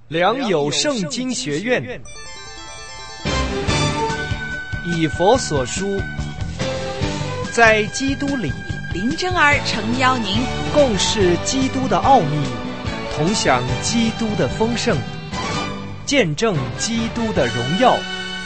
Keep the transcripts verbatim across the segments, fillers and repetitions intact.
良友圣经学院，以佛所书，在基督里， 林真儿诚邀您共事基督的奥秘，同享基督的丰盛，见证基督的荣耀。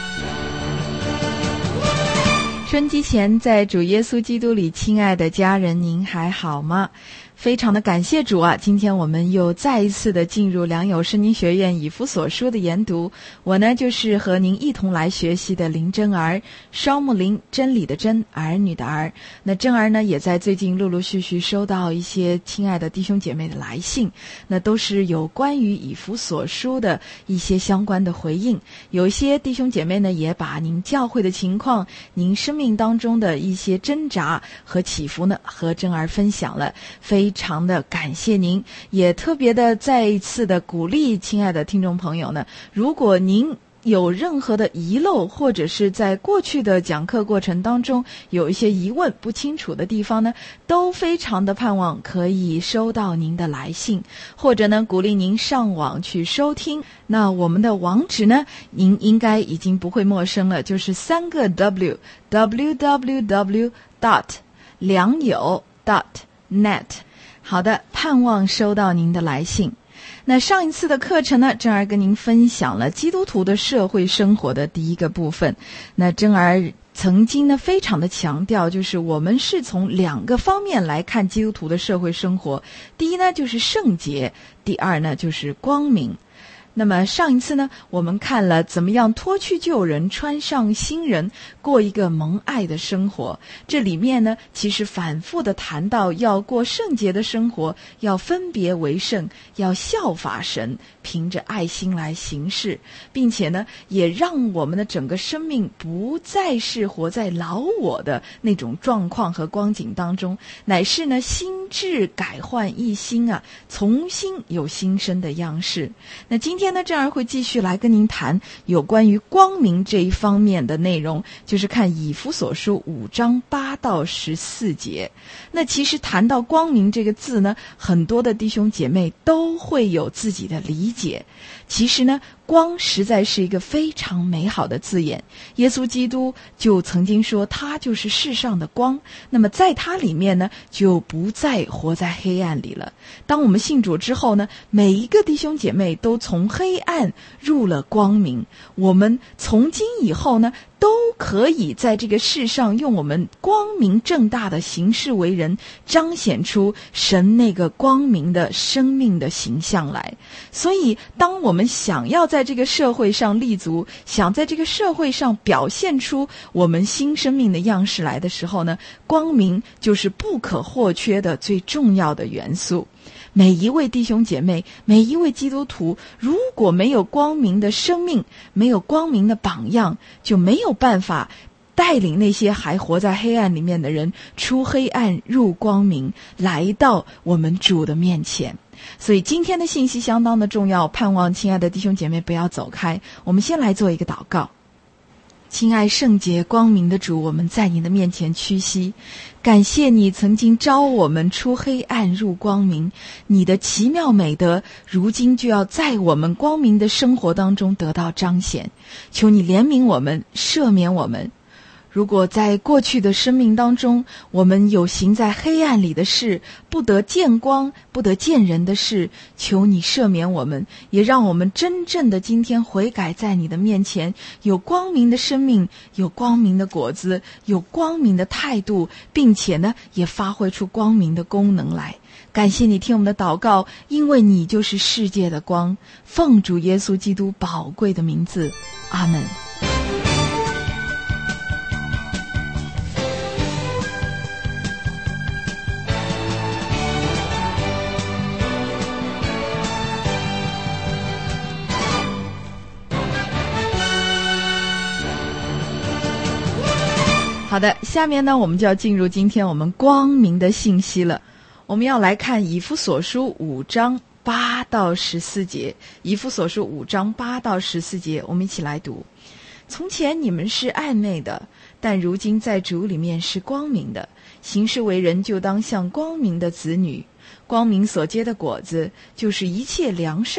春季前，在主耶稣基督里，亲爱的家人，您还好吗？非常的感谢主啊！今天我们又再一次的进入良友圣经学院以弗所书的研读。我呢，就是和您一同来学习的林真儿，双木林，真理的真，儿女的儿。那真儿呢，也在最近陆陆续续收到一些亲爱的弟兄姐妹的来信，那都是有关于以弗所书的一些相关的回应。有一些弟兄姐妹呢，也把您教会的情况，您生命当中的一些挣扎和起伏呢，和真儿分享了。非常的感谢您，也特别的再一次的鼓励亲爱的听众朋友呢，如果您有任何的遗漏，或者是在过去的讲课过程当中有一些疑问不清楚的地方呢，都非常的盼望可以收到您的来信，或者呢鼓励您上网去收听。那我们的网址呢，您应该已经不会陌生了，就是三个 W W W W dot 良友 dot net。好的，盼望收到您的来信。那上一次的课程呢，真儿跟您分享了基督徒的社会生活的第一个部分。那真儿曾经呢非常的强调，就是我们是从两个方面来看基督徒的社会生活。第一呢就是圣洁，第二呢就是光明。那么上一次呢，我们看了怎么样脱去旧人，穿上新人，过一个蒙爱的生活。这里面呢，其实反复的谈到要过圣洁的生活，要分别为圣，要效法神，凭着爱心来行事，并且呢，也让我们的整个生命不再是活在老我的那种状况和光景当中，乃是呢心智改换一新啊，重新有新生的样式。那今天呢，这样会继续来跟您谈有关于光明这一方面的内容，就是看以弗所书五章八到十四节。那其实谈到光明这个字呢，很多的弟兄姐妹都会有自己的理解。其实呢，光实在是一个非常美好的字眼。耶稣基督就曾经说，他就是世上的光。那么在他里面呢，就不再活在黑暗里了。当我们信主之后呢，每一个弟兄姐妹都从黑暗入了光明。我们从今以后呢，都可以在这个世上用我们光明正大的行事为人，彰显出神那个光明的生命的形象来。所以当我们想要在这个社会上立足，想在这个社会上表现出我们新生命的样式来的时候呢，光明就是不可或缺的最重要的元素。每一位弟兄姐妹，每一位基督徒，如果没有光明的生命，没有光明的榜样，就没有办法带领那些还活在黑暗里面的人出黑暗入光明，来到我们主的面前。所以今天的信息相当的重要，盼望亲爱的弟兄姐妹不要走开。我们先来做一个祷告。亲爱圣洁光明的主，我们在你的面前屈膝，感谢你曾经召我们出黑暗入光明，你的奇妙美德如今就要在我们光明的生活当中得到彰显。求你怜悯我们，赦免我们。如果在过去的生命当中，我们有行在黑暗里的事，不得见光，不得见人的事，求你赦免我们，也让我们真正的今天悔改在你的面前，有光明的生命，有光明的果子，有光明的态度，并且呢，也发挥出光明的功能来。感谢你听我们的祷告，因为你就是世界的光。奉主耶稣基督宝贵的名字，阿们。好的，下面呢，我们就要进入今天我们光明的信息了。我们要来看以弗所书五章八到十四节。以弗所书五章八到十四节，我们一起来读。从前你们是暧昧的，但如今在主里面是光明的。行事为人就当像光明的子女。光明所结的果子，就是一切良善、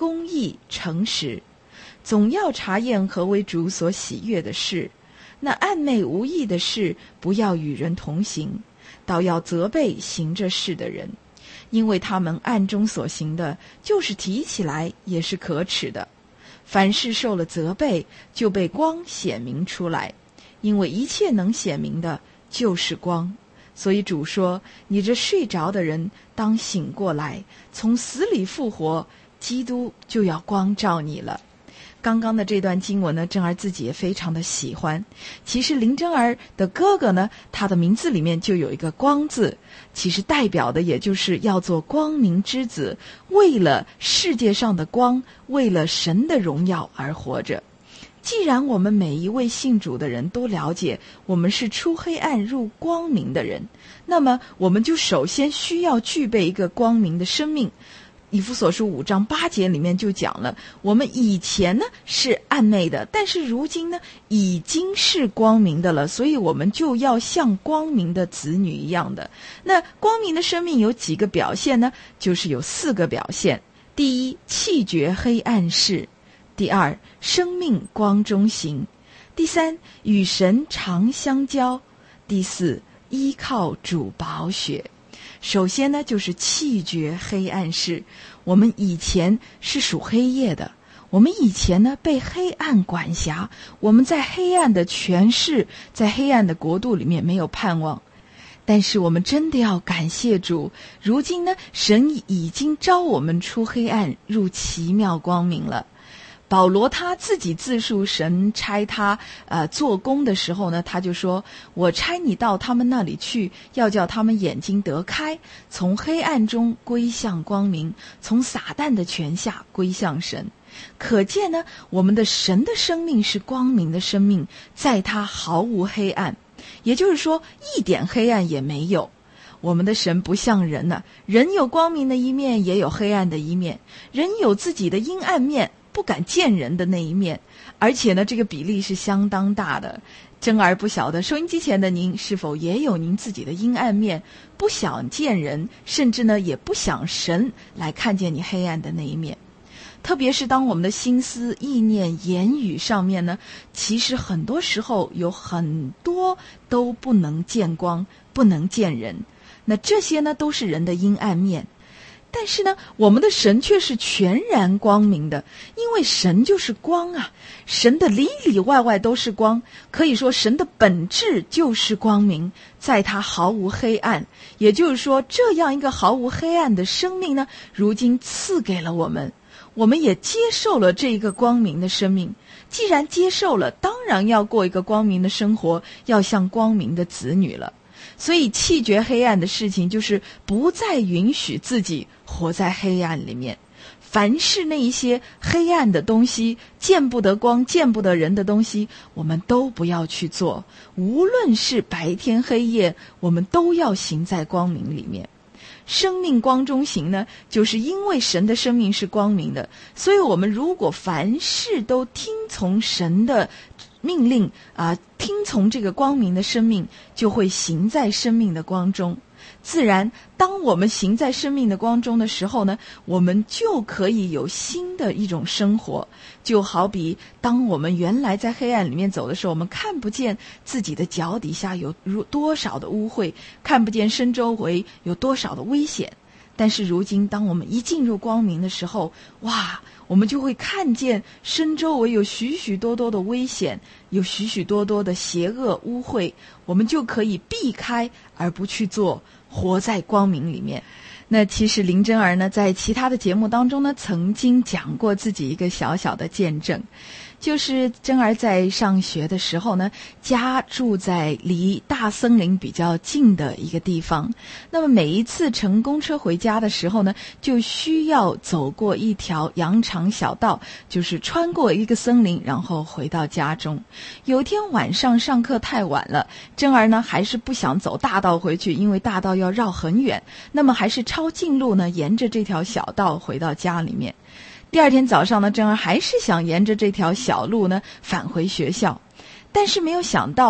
公义、诚实，总要查验何为主所喜悦的事。那暧昧无益的事，不要与人同行，倒要责备行这事的人，因为他们暗中所行的，就是提起来也是可耻的。凡事受了责备，就被光显明出来，因为一切能显明的，就是光。所以主说，你这睡着的人，当醒过来，从死里复活，基督就要光照你了。刚刚的这段经文呢，珍儿自己也非常的喜欢。其实林珍儿的哥哥呢，他的名字里面就有一个光字，其实代表的也就是要做光明之子，为了世界上的光，为了神的荣耀而活着。既然我们每一位信主的人都了解我们是出黑暗入光明的人，那么我们就首先需要具备一个光明的生命。以弗所书五章八节里面就讲了，我们以前呢是暗昧的，但是如今呢已经是光明的了，所以我们就要像光明的子女一样的。那光明的生命有几个表现呢？就是有四个表现。第一，弃绝黑暗事；第二，生命光中行；第三，与神常相交；第四，依靠主宝血。首先呢，就是弃绝黑暗事。我们以前是属黑夜的，我们以前呢被黑暗管辖，我们在黑暗的权势，在黑暗的国度里面没有盼望。但是我们真的要感谢主，如今呢，神已经召我们出黑暗入奇妙光明了。保罗他自己自述神差他呃做工的时候呢，他就说，我差你到他们那里去，要叫他们眼睛得开，从黑暗中归向光明，从撒旦的权下归向神。可见呢，我们的神的生命是光明的生命，在他毫无黑暗，也就是说一点黑暗也没有。我们的神不像人呢、啊、人有光明的一面，也有黑暗的一面，人有自己的阴暗面，不敢见人的那一面，而且呢，这个比例是相当大的。珍儿不晓得收音机前的您是否也有您自己的阴暗面，不想见人，甚至呢也不想神来看见你黑暗的那一面。特别是当我们的心思、意念、言语上面呢，其实很多时候有很多都不能见光，不能见人。那这些呢，都是人的阴暗面。但是呢，我们的神却是全然光明的，因为神就是光啊，神的里里外外都是光，可以说神的本质就是光明，在他毫无黑暗。也就是说，这样一个毫无黑暗的生命呢，如今赐给了我们，我们也接受了这一个光明的生命。既然接受了，当然要过一个光明的生活，要像光明的子女了。所以弃绝黑暗的事情，就是不再允许自己活在黑暗里面。凡是那一些黑暗的东西，见不得光、见不得人的东西，我们都不要去做。无论是白天黑夜，我们都要行在光明里面。生命光中行呢，就是因为神的生命是光明的，所以我们如果凡事都听从神的命令啊、呃，听从这个光明的生命，就会行在生命的光中。自然，当我们行在生命的光中的时候呢，我们就可以有新的一种生活。就好比当我们原来在黑暗里面走的时候，我们看不见自己的脚底下有多少的污秽，看不见身周围有多少的危险。但是如今当我们一进入光明的时候，哇，我们就会看见身周围有许许多多的危险，有许许多多的邪恶污秽，我们就可以避开而不去做，活在光明里面。那其实林珍儿呢，在其他的节目当中呢，曾经讲过自己一个小小的见证，就是珍儿在上学的时候呢，家住在离大森林比较近的一个地方。那么每一次乘公车回家的时候呢，就需要走过一条羊肠小道，就是穿过一个森林，然后回到家中。有一天晚上上课太晚了，珍儿呢还是不想走大道回去，因为大道要绕很远，那么还是抄近路呢，沿着这条小道回到家里面。第二天早上呢，珍儿还是想沿着这条小路呢返回学校，但是没有想到啊，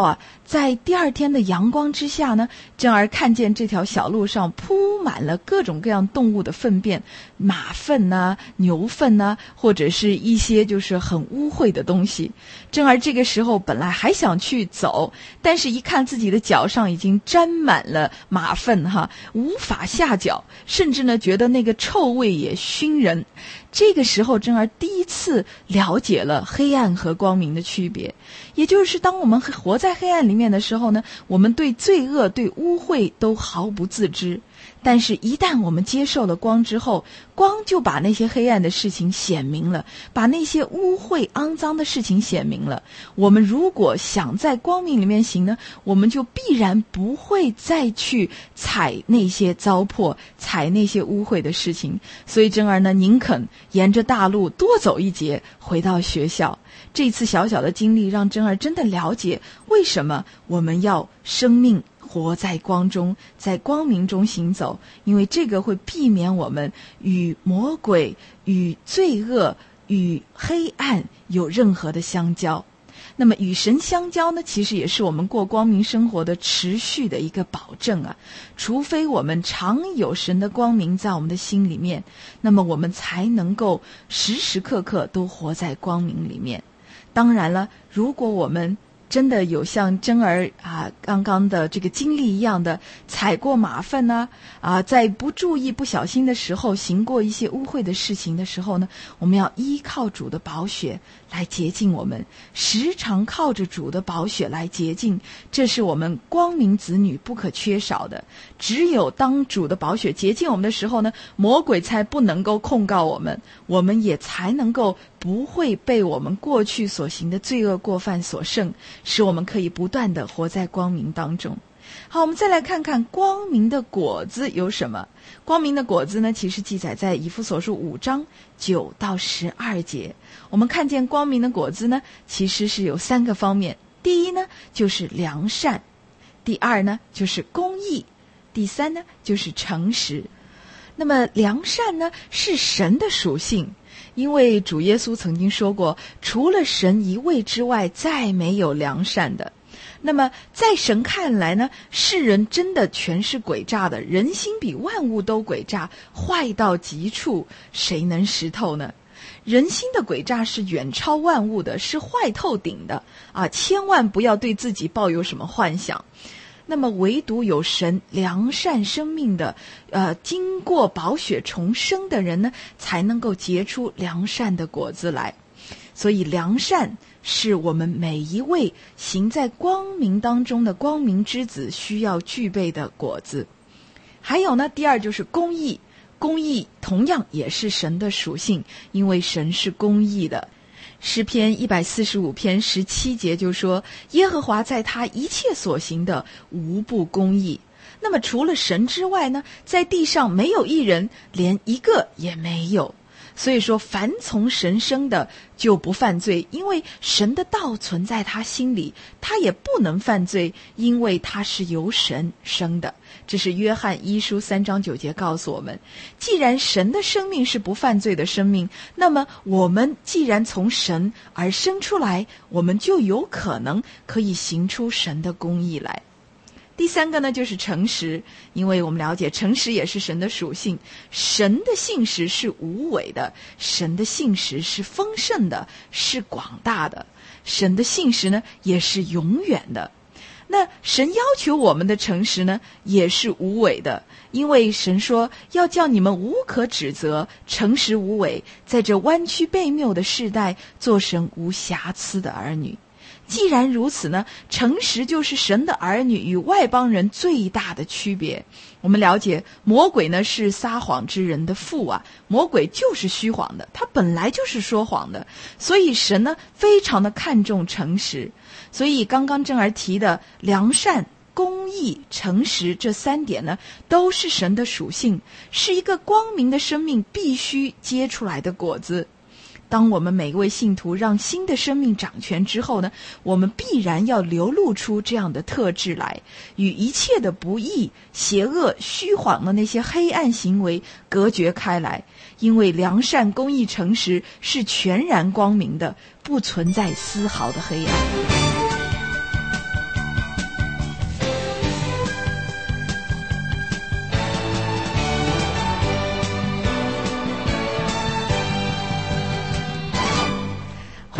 在第二天的阳光之下呢，珍儿看见这条小路上铺满了各种各样动物的粪便，马粪呐、牛粪呐、或者是一些就是很污秽的东西。珍儿这个时候本来还想去走，但是一看自己的脚上已经沾满了马粪哈，无法下脚，甚至呢觉得那个臭味也熏人。这个时候珍儿第一次了解了黑暗和光明的区别，也就是当我们活在黑暗里面的时候呢，我们对罪恶对污秽都毫不自知，但是一旦我们接受了光之后，光就把那些黑暗的事情显明了，把那些污秽肮脏的事情显明了。我们如果想在光明里面行呢，我们就必然不会再去踩那些糟粕，踩那些污秽的事情。所以珍儿呢宁肯沿着大路多走一截回到学校。这次小小的经历让珍儿真的了解为什么我们要生命活在光中，在光明中行走，因为这个会避免我们与魔鬼、与罪恶、与黑暗有任何的相交。那么与神相交呢，其实也是我们过光明生活的持续的一个保证啊。除非我们常有神的光明在我们的心里面，那么我们才能够时时刻刻都活在光明里面。当然了，如果我们真的有像珍儿啊刚刚的这个经历一样的踩过马粪呢 啊, 啊，在不注意不小心的时候行过一些污秽的事情的时候呢，我们要依靠主的宝血来洁净我们，时常靠着主的宝血来洁净，这是我们光明子女不可缺少的。只有当主的宝血洁净我们的时候呢，魔鬼才不能够控告我们，我们也才能够不会被我们过去所行的罪恶过犯所胜，使我们可以不断地活在光明当中。好，我们再来看看光明的果子有什么。光明的果子呢，其实记载在以弗所书五章九到十二节。我们看见光明的果子呢，其实是有三个方面。第一呢，就是良善；第二呢，就是公义；第三呢，就是诚实。那么良善呢，是神的属性，因为主耶稣曾经说过，除了神一位之外，再没有良善的。那么在神看来呢，世人真的全是诡诈的，人心比万物都诡诈，坏到极处，谁能识透呢？人心的诡诈是远超万物的，是坏透顶的啊！千万不要对自己抱有什么幻想。那么唯独有神良善生命的呃，经过宝血重生的人呢，才能够结出良善的果子来。所以良善是我们每一位行在光明当中的光明之子需要具备的果子。还有呢，第二就是公义。公义同样也是神的属性，因为神是公义的。诗篇一百四十五篇十七节就说，耶和华在他一切所行的无不公义。那么除了神之外呢，在地上没有一人，连一个也没有。所以说凡从神生的就不犯罪，因为神的道存在他心里，他也不能犯罪，因为他是由神生的。这是约翰一书三章九节告诉我们，既然神的生命是不犯罪的生命，那么我们既然从神而生出来，我们就有可能可以行出神的公义来。第三个呢，就是诚实，因为我们了解诚实也是神的属性，神的信实是无伪的，神的信实是丰盛的，是广大的，神的信实呢也是永远的。那神要求我们的诚实呢，也是无伪的，因为神说要叫你们无可指责，诚实无伪，在这弯曲悖谬的世代，做神无瑕疵的儿女。既然如此呢，诚实就是神的儿女与外邦人最大的区别。我们了解魔鬼呢是撒谎之人的父啊，魔鬼就是虚谎的，他本来就是说谎的，所以神呢非常的看重诚实。所以刚刚正儿提的良善、公义、诚实这三点呢，都是神的属性，是一个光明的生命必须结出来的果子。当我们每一位信徒让新的生命掌权之后呢，我们必然要流露出这样的特质来，与一切的不义、邪恶、虚谎的那些黑暗行为隔绝开来，因为良善、公义、诚实是全然光明的，不存在丝毫的黑暗。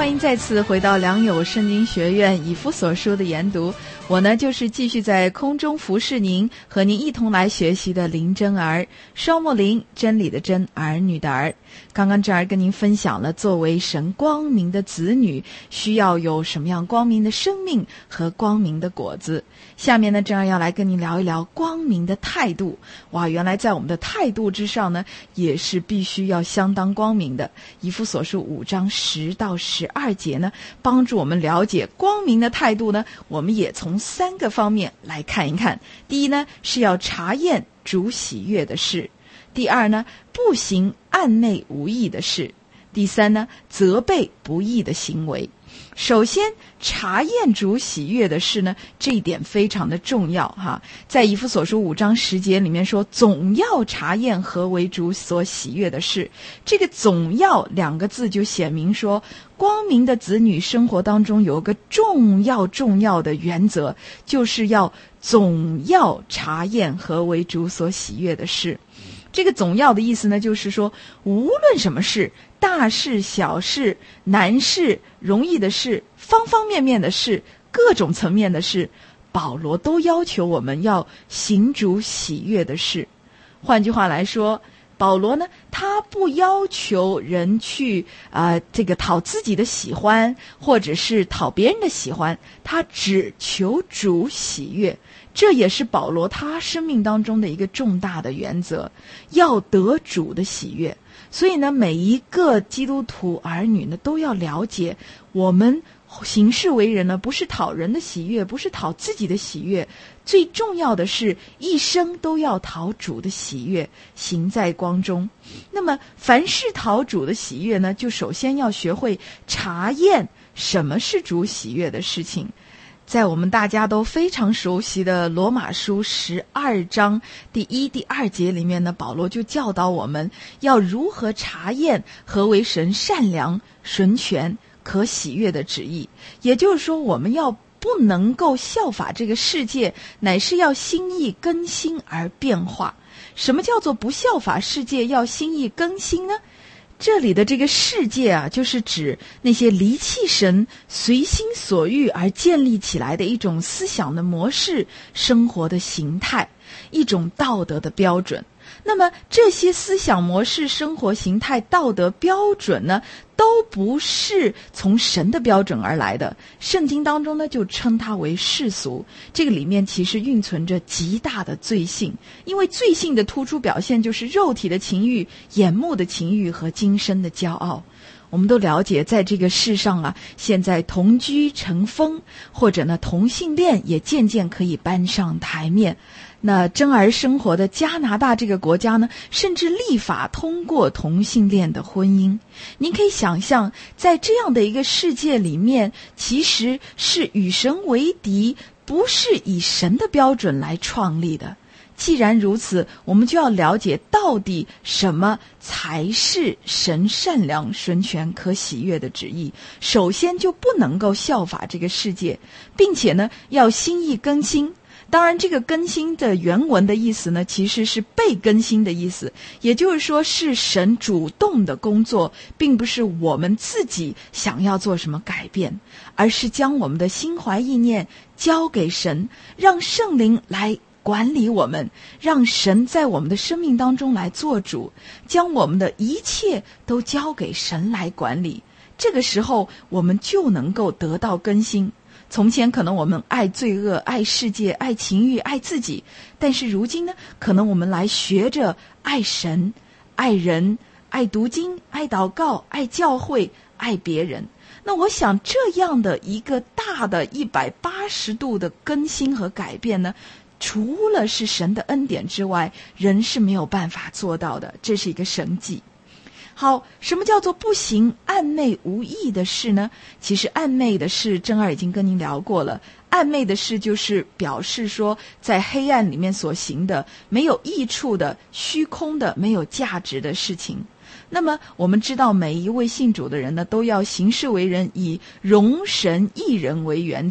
欢迎再次回到良友圣经学院以弗所书的研读，我呢就是继续在空中服侍您，和您一同来学习的林真儿，双木林，真理的真，儿女的儿。刚刚真儿跟您分享了作为神光明的子女需要有什么样光明的生命和光明的果子。下面呢，真儿要来跟您聊一聊光明的态度。哇，原来在我们的态度之上呢，也是必须要相当光明的。以弗所书五章十到十二节呢，帮助我们了解光明的态度呢，我们也从三个方面来看一看。第一呢，是要查验主喜悦的事；第二呢，不行暗昧无益的事；第三呢，责备不义的行为。首先，查验主喜悦的事呢，这一点非常的重要哈。在以弗所书五章十节里面说，总要查验何为主所喜悦的事。这个总要两个字就显明说，光明的子女生活当中有个重要重要的原则，就是要总要查验何为主所喜悦的事。这个总要的意思呢，就是说无论什么事，大事小事，难事容易的事，方方面面的事，各种层面的事，保罗都要求我们要行主喜悦的事。换句话来说，保罗呢，他不要求人去呃这个讨自己的喜欢，或者是讨别人的喜欢，他只求主喜悦。这也是保罗他生命当中的一个重大的原则，要得主的喜悦。所以呢，每一个基督徒儿女呢，都要了解，我们行事为人呢，不是讨人的喜悦，不是讨自己的喜悦，最重要的是一生都要讨主的喜悦，行在光中。那么凡是讨主的喜悦呢，就首先要学会查验什么是主喜悦的事情。在我们大家都非常熟悉的罗马书十二章第一、第二节里面呢，保罗就教导我们要如何查验何为神善良、纯全、可喜悦的旨意。也就是说，我们要不能够效法这个世界，乃是要心意更新而变化。什么叫做不效法世界，要心意更新呢？这里的这个世界啊，就是指那些离弃神、随心所欲而建立起来的一种思想的模式、生活的形态、一种道德的标准。那么这些思想模式、生活形态、道德标准呢，都不是从神的标准而来的。圣经当中呢，就称它为世俗。这个里面其实蕴存着极大的罪性，因为罪性的突出表现就是肉体的情欲、眼目的情欲和今生的骄傲。我们都了解，在这个世上啊，现在同居成风，或者呢同性恋也渐渐可以搬上台面。那真儿生活的加拿大这个国家呢，甚至立法通过同性恋的婚姻。您可以想象，在这样的一个世界里面，其实是与神为敌，不是以神的标准来创立的。既然如此，我们就要了解到底什么才是神善良、纯全、可喜悦的旨意。首先就不能够效法这个世界，并且呢，要心意更新。当然，这个更新的原文的意思呢，其实是被更新的意思，也就是说是神主动的工作，并不是我们自己想要做什么改变，而是将我们的心怀意念交给神，让圣灵来管理我们，让神在我们的生命当中来做主，将我们的一切都交给神来管理。这个时候，我们就能够得到更新。从前可能我们爱罪恶、爱世界、爱情欲、爱自己，但是如今呢，可能我们来学着爱神、爱人、爱读经、爱祷告、爱教会、爱别人。那我想这样的一个大的一百八十度的更新和改变呢，除了是神的恩典之外，人是没有办法做到的，这是一个神迹。好，什么叫做不行暗昧无益的事呢？其实暗昧的事，真儿已经跟您聊过了。暗昧的事就是表示说，在黑暗里面所行的没有益处的、虚空的、没有价值的事情。那么我们知道，每一位信主的人呢，都要行事为人以容神益人为原则。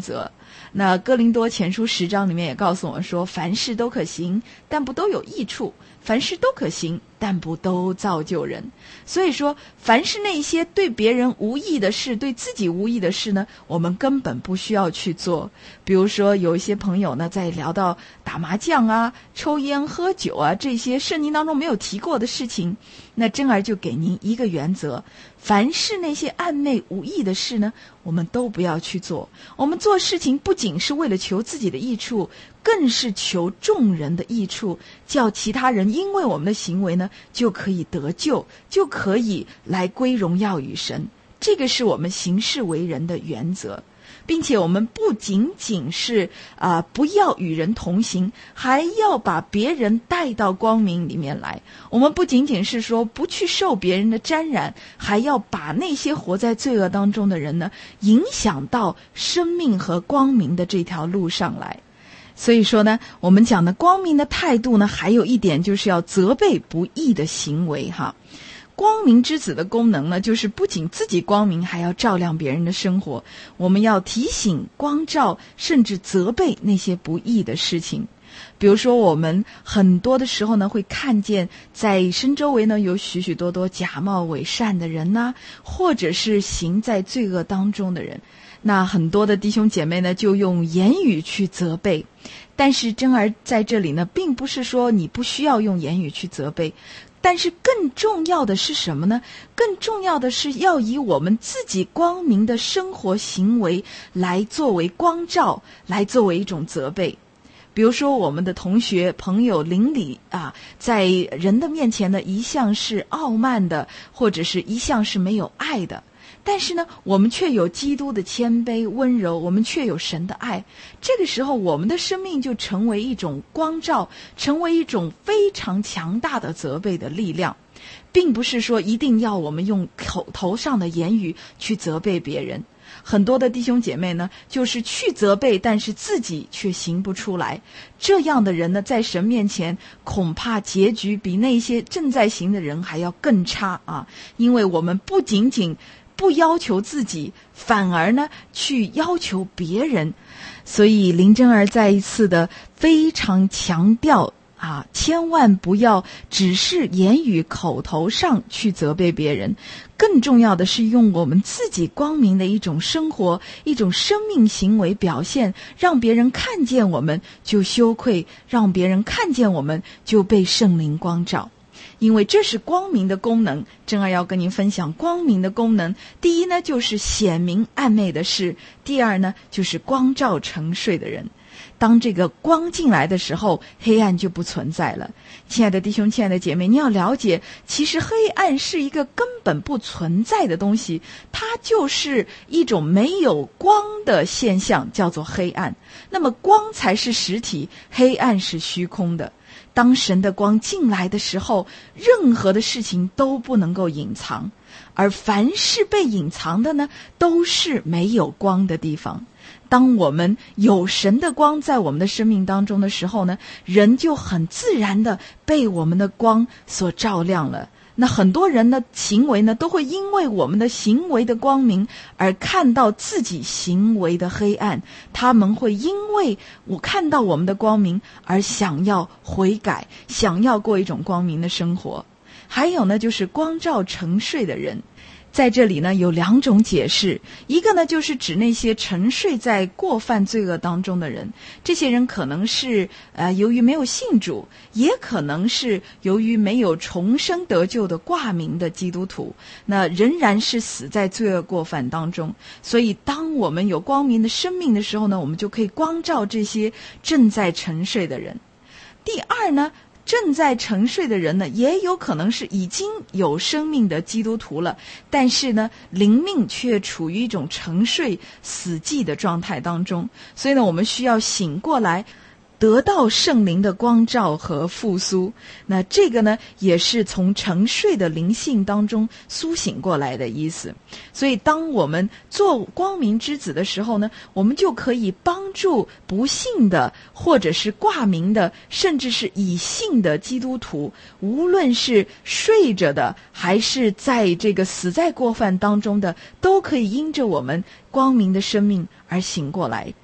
那哥林多前书十章里面也告诉我们说，凡事都可行，但不都有益处；凡事都可行，但不都造就人。所以说，凡是那些对别人无益的事，对自己无益的事呢，我们根本不需要去做。比如说，有一些朋友呢，在聊到打麻将啊、抽烟、喝酒啊这些圣经当中没有提过的事情，那真儿就给您一个原则：凡是那些暧昧无益的事呢，我们都不要去做。我们做事情不仅是为了求自己的益处，更是求众人的益处，叫其他人因为我们的行为呢，就可以得救，就可以来归荣耀与神。这个是我们行事为人的原则。并且我们不仅仅是啊、呃、不要与人同行，还要把别人带到光明里面来。我们不仅仅是说不去受别人的沾染，还要把那些活在罪恶当中的人呢，影响到生命和光明的这条路上来。所以说呢，我们讲的光明的态度呢，还有一点就是要责备不义的行为哈。光明之子的功能呢，就是不仅自己光明，还要照亮别人的生活。我们要提醒、光照，甚至责备那些不义的事情。比如说，我们很多的时候呢，会看见在身周围呢有许许多多假冒伪善的人呐、啊，或者是行在罪恶当中的人。那很多的弟兄姐妹呢，就用言语去责备。但是真儿在这里呢，并不是说你不需要用言语去责备。但是更重要的是什么呢？更重要的是要以我们自己光明的生活行为来作为光照，来作为一种责备。比如说我们的同学朋友邻里啊，在人的面前呢，一向是傲慢的，或者是一向是没有爱的。但是呢，我们却有基督的谦卑温柔，我们却有神的爱。这个时候我们的生命就成为一种光照，成为一种非常强大的责备的力量。并不是说一定要我们用口头上的言语去责备别人。很多的弟兄姐妹呢，就是去责备，但是自己却行不出来。这样的人呢，在神面前恐怕结局比那些正在行的人还要更差啊！因为我们不仅仅不要求自己，反而呢去要求别人。所以林真儿再一次的非常强调啊，千万不要只是言语口头上去责备别人，更重要的是用我们自己光明的一种生活，一种生命行为表现，让别人看见我们就羞愧，让别人看见我们就被圣灵光照。因为这是光明的功能，真儿要跟您分享光明的功能。第一呢，就是显明暗昧的事；第二呢，就是光照沉睡的人。当这个光进来的时候，黑暗就不存在了。亲爱的弟兄，亲爱的姐妹，你要了解，其实黑暗是一个根本不存在的东西，它就是一种没有光的现象，叫做黑暗。那么光才是实体，黑暗是虚空的。当神的光进来的时候，任何的事情都不能够隐藏，而凡是被隐藏的呢，都是没有光的地方。当我们有神的光在我们的生命当中的时候呢，人就很自然的被我们的光所照亮了。那很多人的行为呢，都会因为我们的行为的光明而看到自己行为的黑暗，他们会因为我看到我们的光明而想要悔改，想要过一种光明的生活。还有呢，就是光照沉睡的人。在这里呢，有两种解释。一个呢，就是指那些沉睡在过犯罪恶当中的人，这些人可能是呃由于没有信主，也可能是由于没有重生得救的挂名的基督徒，那仍然是死在罪恶过犯当中。所以当我们有光明的生命的时候呢，我们就可以光照这些正在沉睡的人。第二呢，正在沉睡的人呢，也有可能是已经有生命的基督徒了，但是呢，灵命却处于一种沉睡死寂的状态当中。所以呢，我们需要醒过来，得到圣灵的光照和复苏。那这个呢，也是从沉睡的灵性当中苏醒过来的意思。所以当我们做光明之子的时候呢，我们就可以帮助不信的，或者是挂名的，甚至是已信的基督徒，无论是睡着的，还是在这个死在过犯当中的，都可以因着我们光明的生命而醒过来。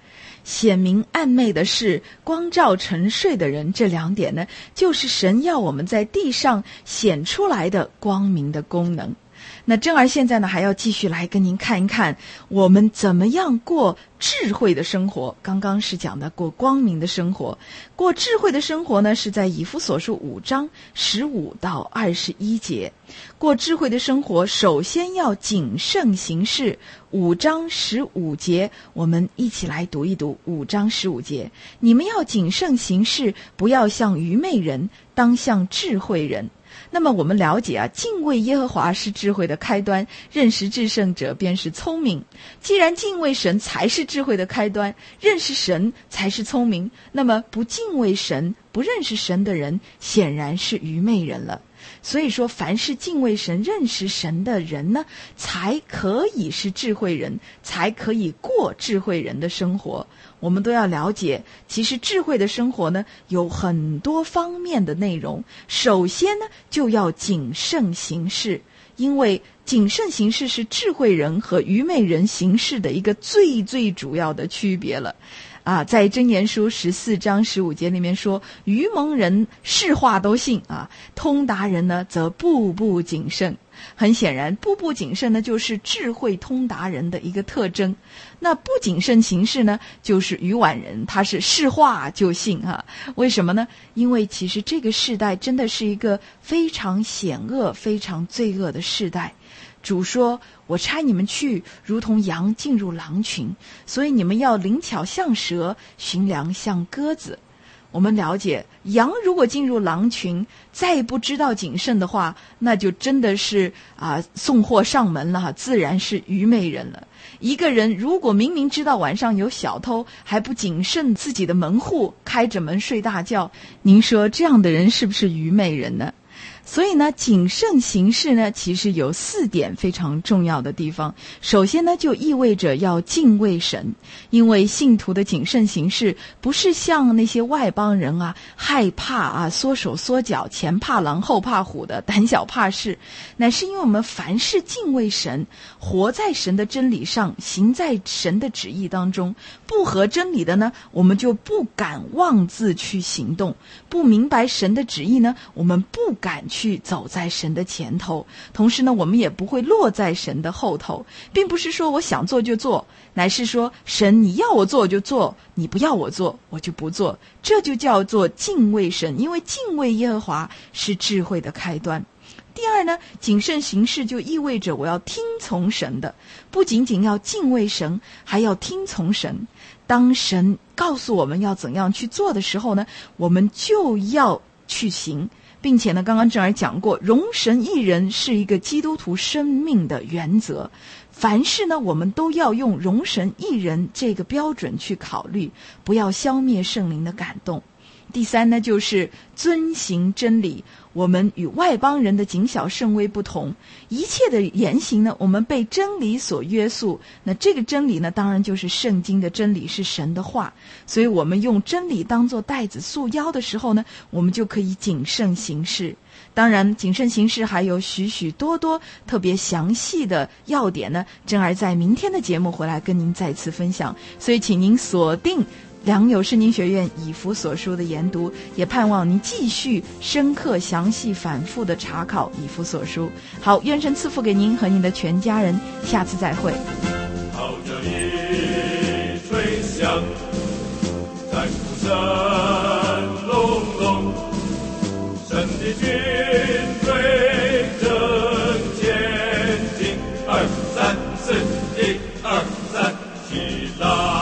显明暗昧的事，光照沉睡的人，这两点呢，就是神要我们在地上显出来的光明的功能。那珍儿现在呢，还要继续来跟您看一看我们怎么样过智慧的生活。刚刚是讲的过光明的生活，过智慧的生活呢，是在以弗所书五章十五到二十一节。过智慧的生活，首先要谨慎行事。五章十五节，我们一起来读一读。五章十五节，你们要谨慎行事，不要像愚昧人，当像智慧人。那么我们了解啊，敬畏耶和华是智慧的开端，认识至圣者便是聪明。既然敬畏神才是智慧的开端，认识神才是聪明，那么不敬畏神、不认识神的人，显然是愚昧人了。所以说，凡是敬畏神、认识神的人呢，才可以是智慧人，才可以过智慧人的生活。我们都要了解，其实智慧的生活呢，有很多方面的内容。首先呢，就要谨慎行事，因为谨慎行事是智慧人和愚昧人行事的一个最最主要的区别了。啊，在箴言书十四章十五节里面说，愚蒙人是话都信啊，通达人呢则步步谨慎。很显然，步步谨慎呢就是智慧通达人的一个特征。那不谨慎行事呢，就是愚顽人，他是是话就信啊。为什么呢？因为其实这个世代真的是一个非常险恶、非常罪恶的世代。主说，我差你们去如同羊进入狼群，所以你们要灵巧像蛇，驯良像鸽子。我们了解，羊如果进入狼群，再不知道谨慎的话，那就真的是啊送货上门了，自然是愚昧人了。一个人如果明明知道晚上有小偷，还不谨慎自己的门户，开着门睡大觉，您说这样的人是不是愚昧人呢？所以呢，谨慎行事呢，其实有四点非常重要的地方。首先呢，就意味着要敬畏神，因为信徒的谨慎行事，不是像那些外邦人啊，害怕啊，缩手缩脚，前怕狼后怕虎的胆小怕事，乃是因为我们凡事敬畏神，活在神的真理上，行在神的旨意当中。不合真理的呢，我们就不敢妄自去行动；不明白神的旨意呢，我们不敢去走在神的前头。同时呢，我们也不会落在神的后头，并不是说我想做就做，乃是说神你要我做我就做，你不要我做我就不做。这就叫做敬畏神，因为敬畏耶和华是智慧的开端。第二呢，谨慎行事就意味着我要听从神的，不仅仅要敬畏神，还要听从神。当神告诉我们要怎样去做的时候呢，我们就要去行。并且呢，刚刚正儿讲过，容神一人是一个基督徒生命的原则。凡事呢，我们都要用容神一人这个标准去考虑，不要消灭圣灵的感动。第三呢，就是遵行真理。我们与外邦人的谨小慎微不同，一切的言行呢，我们被真理所约束。那这个真理呢，当然就是圣经的真理，是神的话。所以我们用真理当作带子束腰的时候呢，我们就可以谨慎行事。当然，谨慎行事还有许许多多特别详细的要点呢，珍儿在明天的节目回来跟您再次分享。所以请您锁定良友圣经学院以弗所书的研读，也盼望您继续深刻、详细、反复的查考以弗所书。好，愿神赐福给您和您的全家人，下次再会。 号角一吹响，战鼓声隆隆，神的军队正前进，二三四，一二三，起来！